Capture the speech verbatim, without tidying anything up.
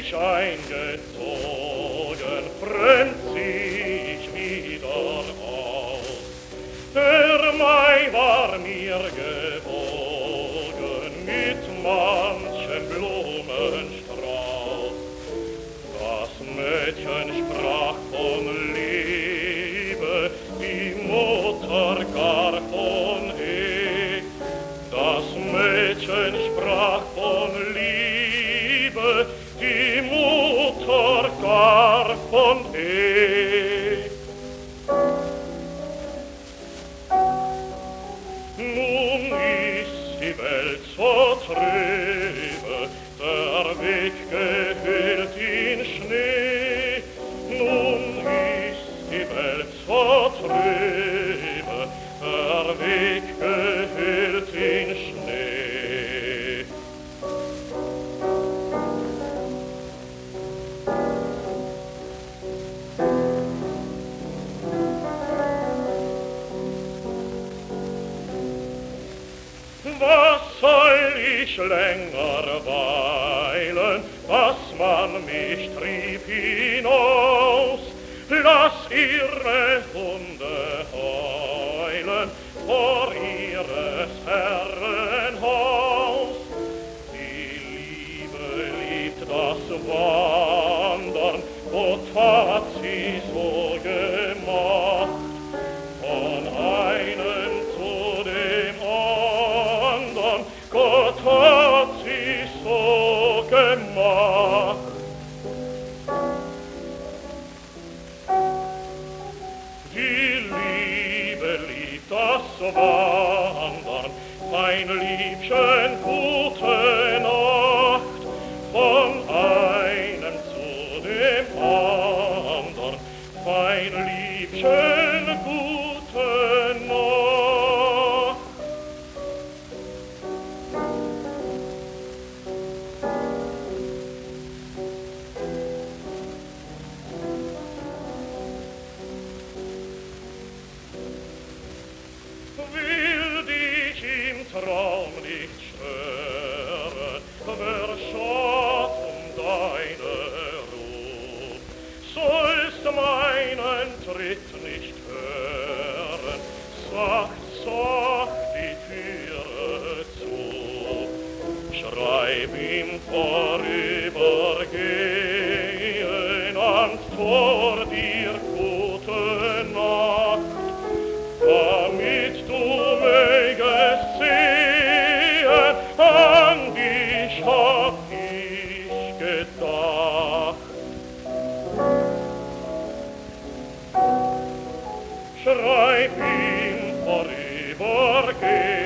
ich eingezogen, fremd zieh ich wieder aus. Der Mai war mir gewogen mit manchem Blumenstrauß. Das Mädchen sprach von Liebe, die Mutter gar von Ehe. Das Mädchen sprach von Liebe, die Mutter gar von Ehe. Nun ist die Welt so trübe, der Weg gehüllt in Schnee. Nun ist die Welt so trübe, der Weg gehüllt in Schnee. Was soll ich länger weilen, dass man mich trieb hinaus? Lass ihre Hunde heulen vor ihres Herren Haus. Die Liebe liebt das Wandern, wo tat sie so gemacht, von einem zu dem andern, Gott hat sie so gemacht. Die Liebe liebt das Wandern, mein Liebchen, gute Nacht, von einem zu dem andern, mein Liebchen, gute Nacht. Will dich im Traum nicht stören, verschatten deine Ruhe, sollst meinen Tritt nicht hören, sacht, sacht die Türe zu. Schreib ihm vorübergehen ans Tor dir gute Nacht, damit du mögest sehen, an dich hab ich gedacht. Schreib ihm vorübergehen